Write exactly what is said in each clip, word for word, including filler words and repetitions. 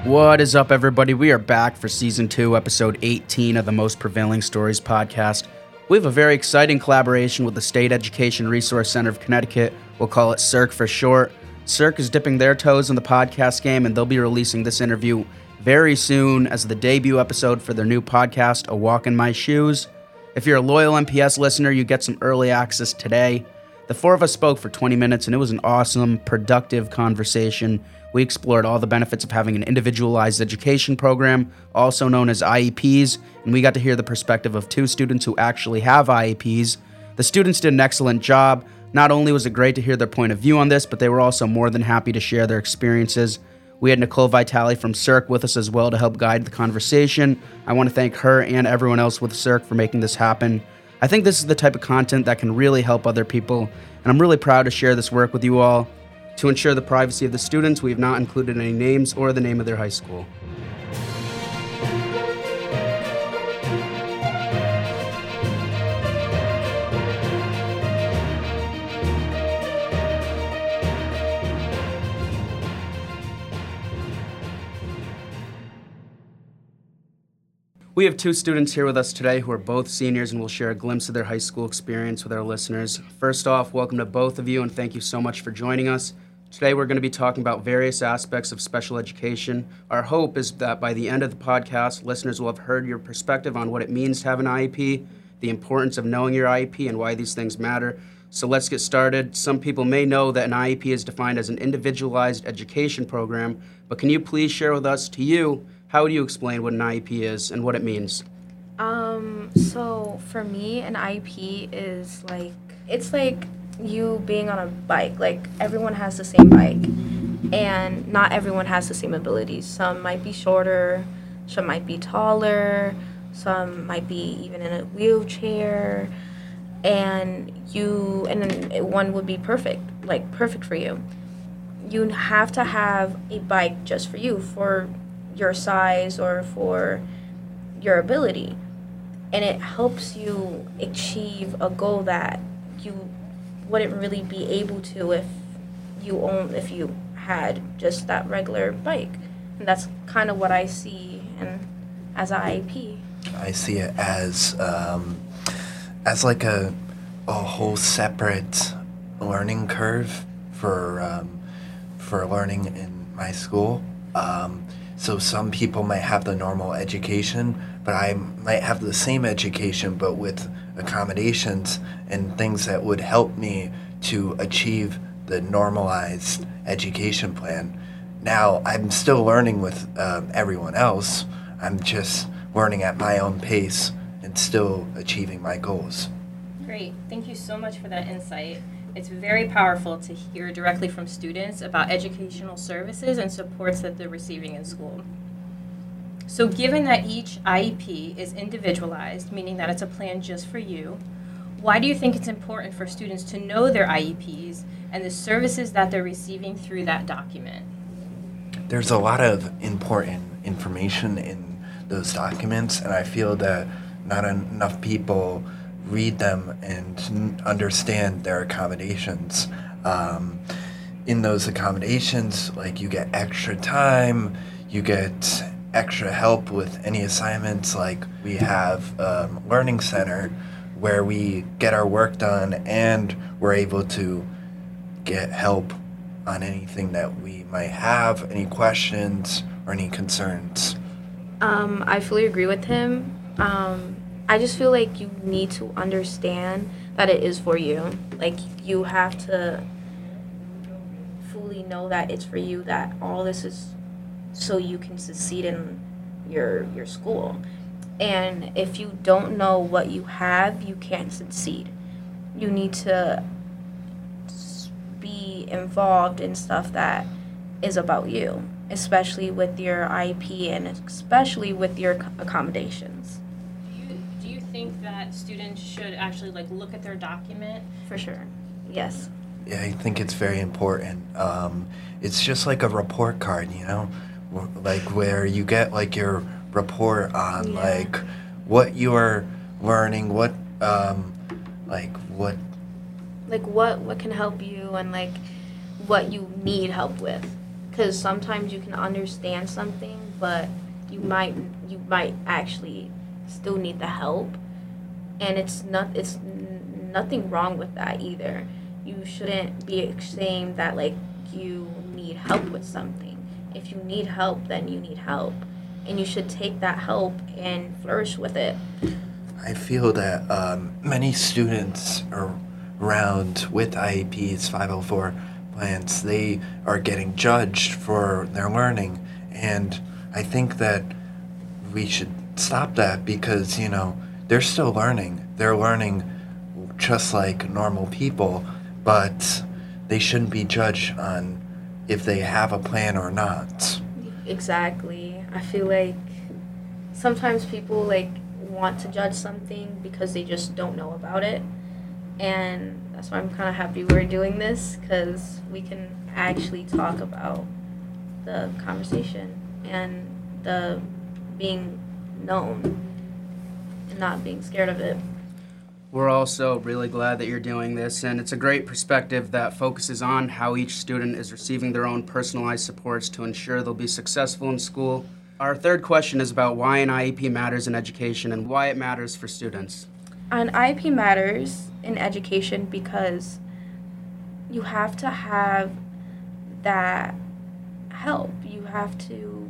What is up, everybody? We are back for Season two, Episode eighteen of the Most Prevailing Stories podcast. We have a very exciting collaboration with the State Education Resource Center of Connecticut. We'll call it C E R C for short. C E R C is dipping their toes in the podcast game, and they'll be releasing this interview very soon as the debut episode for their new podcast, A Walk in My Shoes. If you're a loyal M P S listener, you get some early access today. The four of us spoke for twenty minutes, and it was an awesome, productive conversation. We explored all the benefits of having an individualized education program, also known as I E Ps, and we got to hear the perspective of two students who actually have I E Ps. The students did an excellent job. Not only was it great to hear their point of view on this, but they were also more than happy to share their experiences. We had Nicole Vitale from C E R C with us as well to help guide the conversation. I want to thank her and everyone else with C E R C for making this happen. I think this is the type of content that can really help other people, and I'm really proud to share this work with you all. To ensure the privacy of the students, we have not included any names or the name of their high school. We have two students here with us today who are both seniors and will share a glimpse of their high school experience with our listeners. First off, welcome to both of you and thank you so much for joining us. Today we're going to be talking about various aspects of special education. Our hope is that by the end of the podcast, listeners will have heard your perspective on what it means to have an I E P, the importance of knowing your I E P, and why these things matter. So let's get started. Some people may know that an I E P is defined as an individualized education program, but can you please share with us, to you, how do you explain what an I E P is and what it means? Um, so for me, an I E P is like, it's like you being on a bike. Like, everyone has the same bike, and not everyone has the same abilities. Some might be shorter, some might be taller, some might be even in a wheelchair, and you, and then one would be perfect, like perfect for you. You have to have a bike just for you, for your size or for your ability, and it helps you achieve a goal that you wouldn't really be able to if you own if you had just that regular bike. And that's kind of what I see in as an I E P. I see it as um, as like a a whole separate learning curve for um, for learning in my school. Um, so some people might have the normal education, but I might have the same education but with accommodations and things that would help me to achieve the normalized education plan. Now, I'm still learning with um, everyone else. I'm just learning at my own pace and still achieving my goals. Great. Thank you so much for that insight. It's very powerful to hear directly from students about educational services and supports that they're receiving in school. So given that each I E P is individualized, meaning that it's a plan just for you, why do you think it's important for students to know their I E Ps and the services that they're receiving through that document? There's a lot of important information in those documents, and I feel that not enough people read them and understand their accommodations. Um, in those accommodations, like, you get extra time, you get extra help with any assignments. Like, we have a um, learning center where we get our work done and we're able to get help on anything that we might have, any questions or any concerns. Um, I fully agree with him. Um, I just feel like you need to understand that it is for you. Like, you have to fully know that it's for you, that all this is so you can succeed in your your school. And if you don't know what you have, you can't succeed. You need to be involved in stuff that is about you, especially with your I E P and especially with your accommodations. Do you, do you think that students should actually like look at their document? For sure. Yes. Yeah, I think it's very important. Um, it's just like a report card, you know, like where you get like your report on yeah. like what you're learning, what um, like what like what what can help you and like what you need help with. because sometimes you can understand something, but you might you might actually still need the help, and it's not it's n- nothing wrong with that either. You shouldn't be ashamed that like you need help with something. If you need help, then you need help, and you should take that help and flourish with it. I feel that um, many students are around with I E Ps, five oh four plans, they are getting judged for their learning, and I think that we should stop that because, you know, they're still learning. They're learning just like normal people, but they shouldn't be judged on if they have a plan or not. Exactly. I feel like sometimes people like want to judge something because they just don't know about it, and that's why I'm kind of happy we're doing this, because we can actually talk about the conversation and the being known and not being scared of it. We're also really glad that you're doing this, and it's a great perspective that focuses on how each student is receiving their own personalized supports to ensure they'll be successful in school. Our third question is about why an I E P matters in education and why it matters for students. An I E P matters in education because you have to have that help. You have to,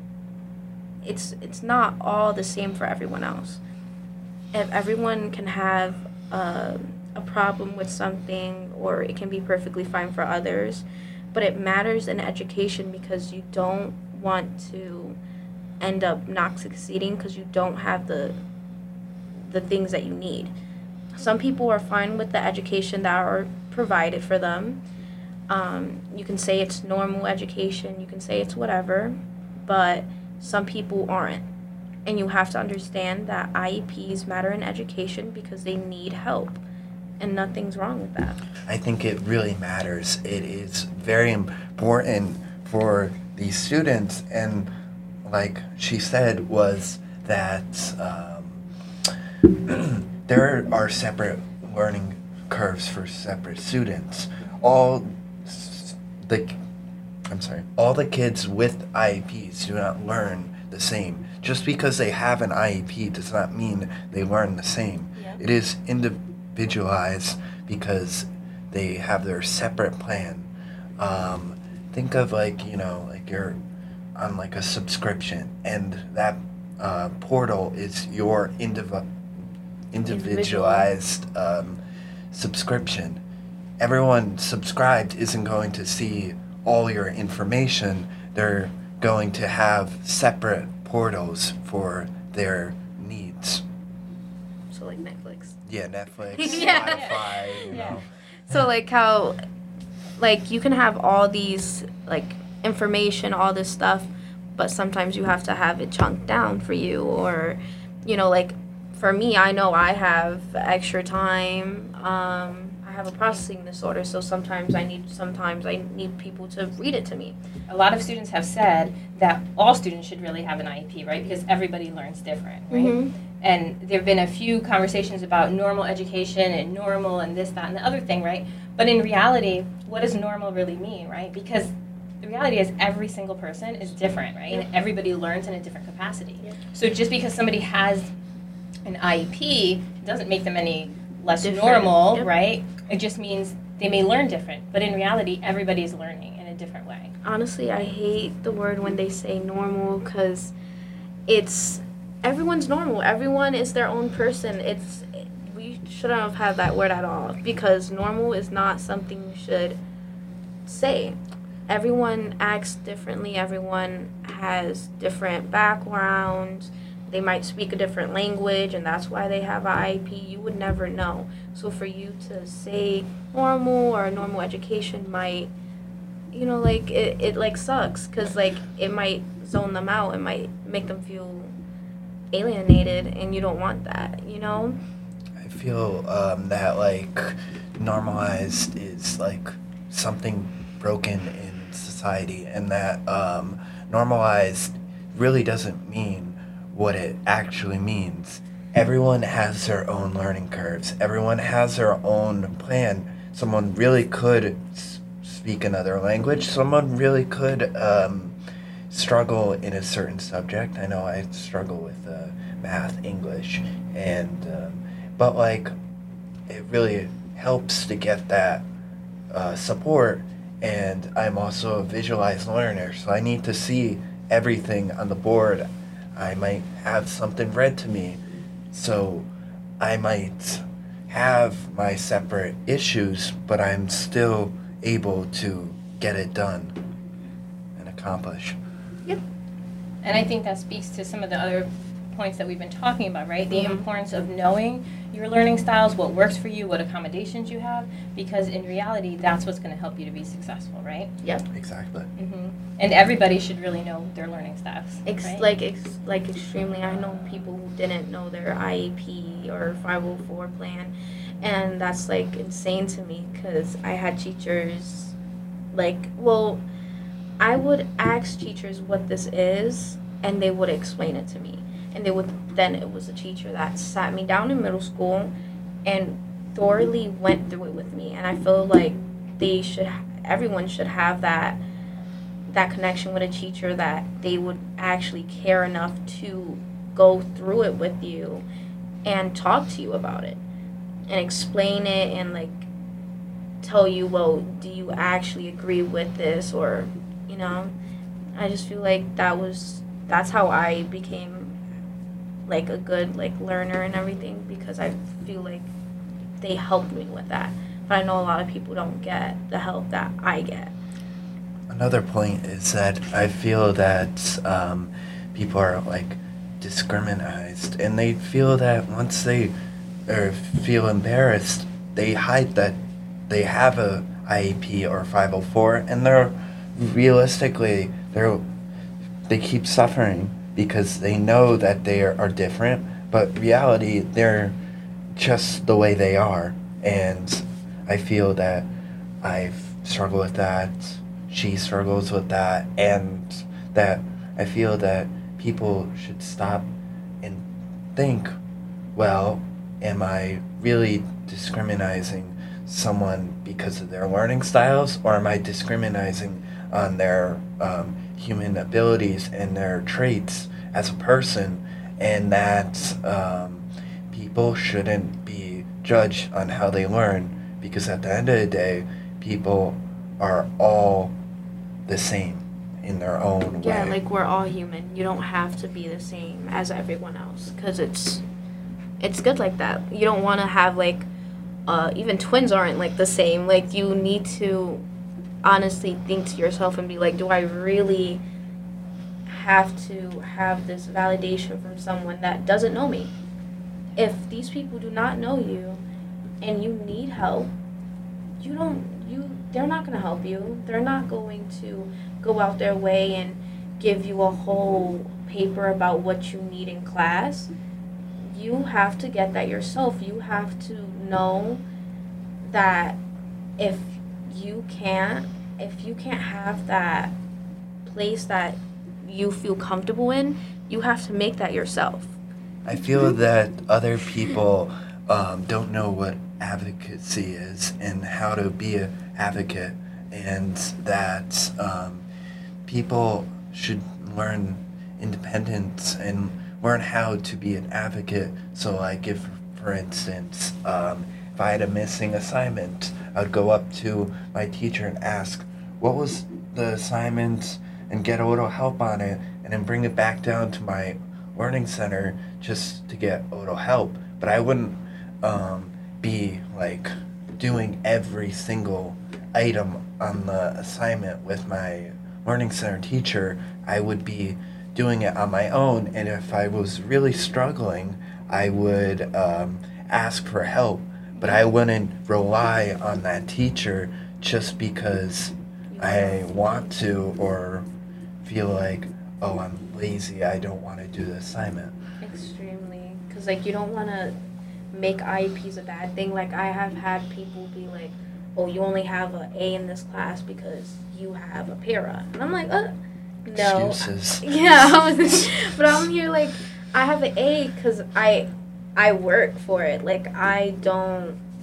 it's it's not all the same for everyone else. If everyone can have a, a problem with something, or it can be perfectly fine for others, but it matters in education because you don't want to end up not succeeding because you don't have the the things that you need. Some people are fine with the education that are provided for them. Um, you can say it's normal education, you can say it's whatever, but some people aren't. And you have to understand that I E Ps matter in education because they need help, and nothing's wrong with that. I think it really matters. It is very important for these students, and like she said, was that um, there are separate learning curves for separate students. All s- the, I'm sorry, all the kids with I E Ps do not learn the same. Just because they have an I E P does not mean they learn the same. Yep. It is individualized because they have their separate plan. Um, think of like, you know, like you're on like a subscription, and that uh, portal is your indiv- individualized um, subscription. Everyone subscribed isn't going to see all your information. They're going to have separate portals for their needs. So like Netflix. Yeah, Netflix, Yeah. Spotify, you Yeah. know. So like how, like you can have all these like information, all this stuff, but sometimes you have to have it chunked down for you, or, you know, like for me, I know I have extra time. Um, I have a processing disorder, so sometimes I need sometimes I need people to read it to me. A lot of students have said that all students should really have an I E P, right? Because everybody learns different, right? Mm-hmm. And there have been a few conversations about normal education and normal and this, that, and the other thing, right? But in reality, what does normal really mean, right? Because the reality is every single person is different, right? And everybody learns in a different capacity. Yep. So just because somebody has an I E P doesn't make them any less Different. normal, Yep. right? It just means they may learn different. But in reality, everybody's learning in a different way. Honestly, I hate the word when they say normal, because it's everyone's normal. Everyone is their own person. It's we shouldn't have had that word at all, because normal is not something you should say. Everyone acts differently. Everyone has different backgrounds. They might speak a different language, and that's why they have an I E P. You would never know. So for you to say normal or normal education might, you know, like it, it like sucks, because like it might zone them out. It might make them feel alienated, and you don't want that, you know? I feel um, that like normalized is like something broken in society, and that um, normalized really doesn't mean what it actually means. Everyone has their own learning curves. Everyone has their own plan. Someone really could s- s- speak another language. Someone really could um, struggle in a certain subject. I know I struggle with uh, math, English, and um, but like it really helps to get that uh, support. And I'm also a visualized learner, so I need to see everything on the board. I might have something read to me, so I might have my separate issues, but I'm still able to get it done and accomplish. Yep. And I think that speaks to some of the other points that we've been talking about, right? The importance of knowing your learning styles, what works for you, what accommodations you have, because in reality, that's what's going to help you to be successful, right? Yep. Exactly. Mm-hmm. And everybody should really know their learning styles. Ex- right? Like ex- like extremely. I know people who didn't know their I E P or five oh four plan, and that's like insane to me because I had teachers, like, well, I would ask teachers what this is, and they would explain it to me. And they would then it was a teacher that sat me down in middle school and thoroughly went through it with me. And I feel like they should everyone should have that that connection with a teacher that they would actually care enough to go through it with you and talk to you about it and explain it and like tell you, well, do you actually agree with this? Or, you know, I just feel like that was that's how I became like a good like learner and everything, because I feel like they helped me with that. But I know a lot of people don't get the help that I get. Another point is that I feel that um, people are like discriminized, and they feel that once they or feel embarrassed, they hide that they have a I E P or five oh four, and they're realistically they're they keep suffering because they know that they are, are different, but reality they're just the way they are. And I feel that I've struggled with that, she struggles with that, and that I feel that people should stop and think, well, am I really discriminating someone because of their learning styles, or am I discriminating on their um, human abilities and their traits as a person? And that um, people shouldn't be judged on how they learn, because at the end of the day, people are all the same in their own way. Yeah, like we're all human. You don't have to be the same as everyone else, because it's it's good like that. You don't want to have like uh, even twins aren't like the same. Like you need to honestly think to yourself and be like, do I really have to have this validation from someone that doesn't know me? If these people do not know you and you need help, you don't you they're not going to help you. They're not going to go out their way and give you a whole paper about what you need in class. You have to get that yourself. You have to know that if you can't if you can't have that place that you feel comfortable in, you have to make that yourself. I feel that other people um, don't know what advocacy is and how to be an advocate, and that um, people should learn independence and learn how to be an advocate. So like if, for instance, um, if I had a missing assignment, I'd go up to my teacher and ask, what was the assignment, and get a little help on it, and then bring it back down to my learning center just to get a little help. But I wouldn't um, be like doing every single item on the assignment with my learning center teacher. I would be doing it on my own, and if I was really struggling, I would um, ask for help, but I wouldn't rely on that teacher just because I want to, or feel like, oh, I'm lazy, I don't want to do the assignment. Extremely. Because, like, you don't want to make I E Ps a bad thing. Like, I have had people be like, oh, you only have an A in this class because you have a para. And I'm like, uh, no. Excuses. Yeah, I was, but I'm here like, I have an A because I, I work for it. Like, I don't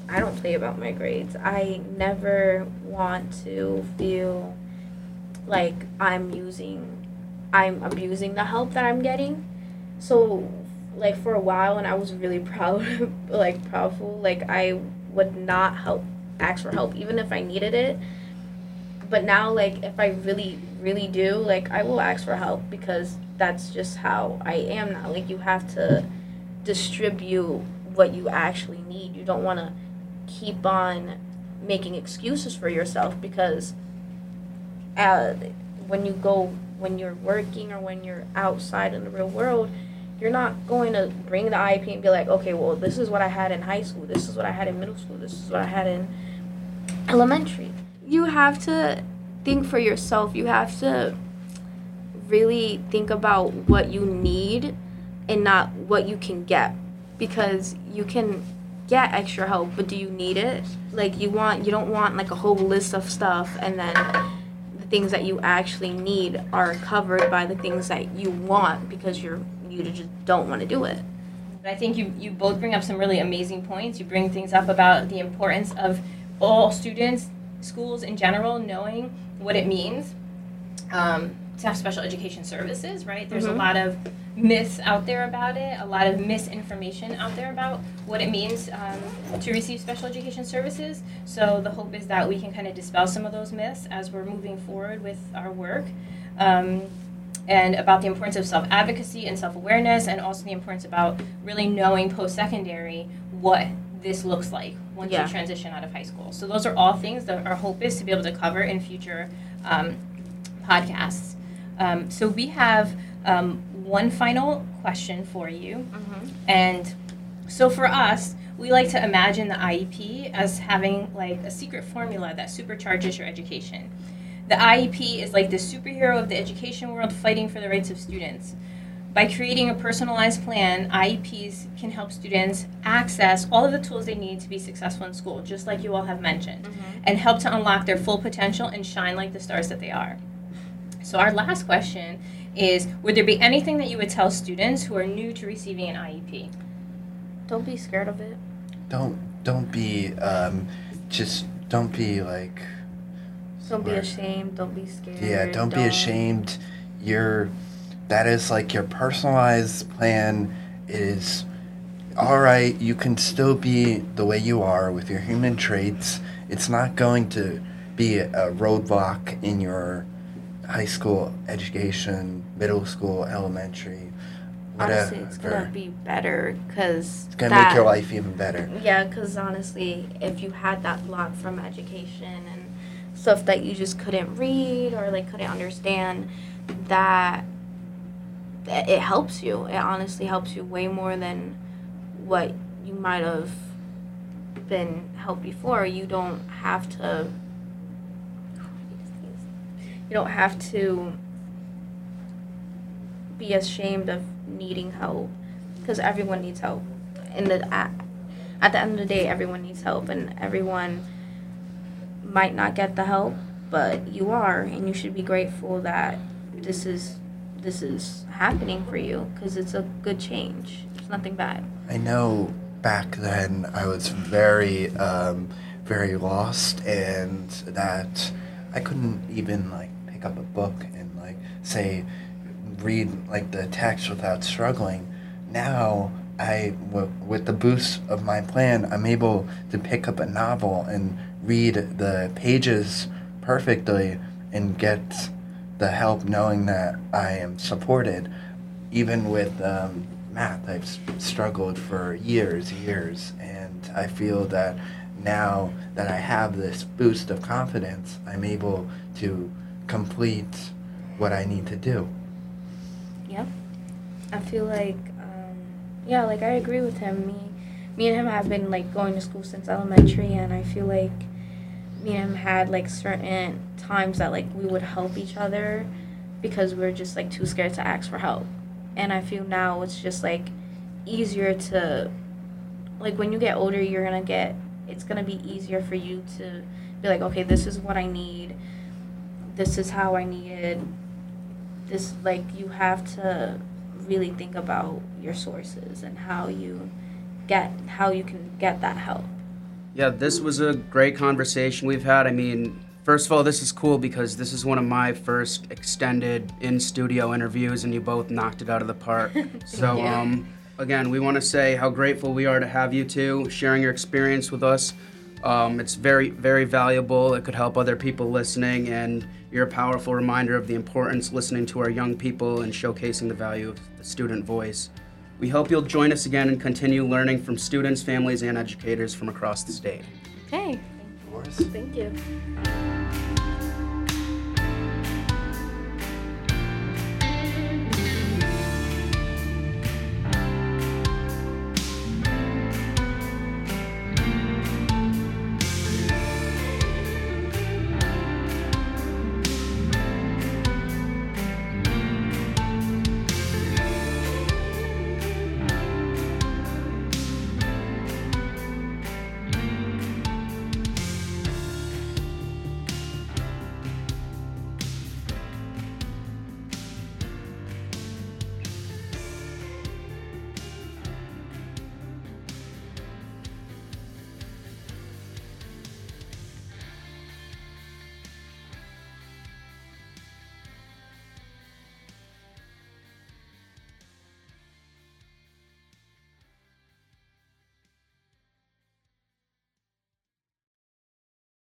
I don't play about my grades. I never want to feel like I'm using, I'm abusing the help that I'm getting. So, like for a while, and I was really proud, like proudful, like I would not help, ask for help, even if I needed it. But now, like if I really, really do, like I will ask for help because that's just how I am now. Like you have to distribute what you actually need. You don't want to keep on making excuses for yourself because uh, when you go when you're working or when you're outside in the real world, you're not going to bring the I E P and be like, okay, well, this is what I had in high school, this is what I had in middle school, this is what I had in elementary. You have to think for yourself. You have to really think about what you need and not what you can get, because you can get extra help, but do you need it? Like you want you don't want like a whole list of stuff and then the things that you actually need are covered by the things that you want because you're you just don't want to do it. I think you, you both bring up some really amazing points. You bring things up about the importance of all students, schools in general, knowing what it means um, to have special education services, right? There's Mm-hmm. a lot of myths out there about it, a lot of misinformation out there about what it means um, to receive special education services. So the hope is that we can kind of dispel some of those myths as we're moving forward with our work. Um, and about the importance of self-advocacy and self-awareness, and also the importance about really knowing post-secondary what this looks like once Yeah. you transition out of high school. So those are all things that our hope is to be able to cover in future um, podcasts. Um, so we have um, one final question for you. Mm-hmm. And so for us, we like to imagine the I E P as having like a secret formula that supercharges your education. The I E P is like the superhero of the education world fighting for the rights of students. By creating a personalized plan, I E Ps can help students access all of the tools they need to be successful in school, just like you all have mentioned, Mm-hmm. and help to unlock their full potential and shine like the stars that they are. So our last question is, would there be anything that you would tell students who are new to receiving an I E P? Don't be scared of it. Don't don't be um, just don't be like Don't be Or- ashamed. Don't be scared. yeah. Don't be ashamed. You're that is like your personalized plan is all right. You can still be the way you are with your human traits. It's not going to be a roadblock in your high school education, middle school, elementary, whatever. Honestly, it's gonna be better because It's gonna make your life even better. Yeah, because honestly, if you had that block from education and stuff that you just couldn't read or like couldn't understand, that that it helps you. It honestly helps you way more than what you might have been helped before. You don't have to. You don't have to be ashamed of needing help, because everyone needs help. In the at, at the end of the day, everyone needs help, and everyone might not get the help, but you are, and you should be grateful that this is this is happening for you, because it's a good change. It's nothing bad. I know back then I was very, um, very lost, and that I couldn't even like pick up a book and like say read like the text without struggling. Now I, w- with the boost of my plan, I'm able to pick up a novel and read the pages perfectly and get the help, knowing that I am supported. Even with um, math, I've s- struggled for years, years, and I feel that now that I have this boost of confidence, I'm able to complete what I need to do. Yep. I feel like, um, yeah, like I agree with him. Me, me and him have been like going to school since elementary, and I feel like me and him had like certain times that like we would help each other because we are just like too scared to ask for help. And I feel now it's just like easier to, like when you get older, you're gonna get, it's gonna be easier for you to be like, okay, this is what I need. This is how I need it. This, like, you have to really think about your sources and how you get how you can get that help. Yeah, this was a great conversation we've had. I mean, first of all, this is cool because this is one of my first extended in-studio interviews, and you both knocked it out of the park. So, you. um, again, we want to say how grateful we are to have you two sharing your experience with us. Um, it's very, very valuable. It could help other people listening, and you're a powerful reminder of the importance of listening to our young people and showcasing the value of the student voice. We hope you'll join us again and continue learning from students, families, and educators from across the state. Okay. Of course. Thank you.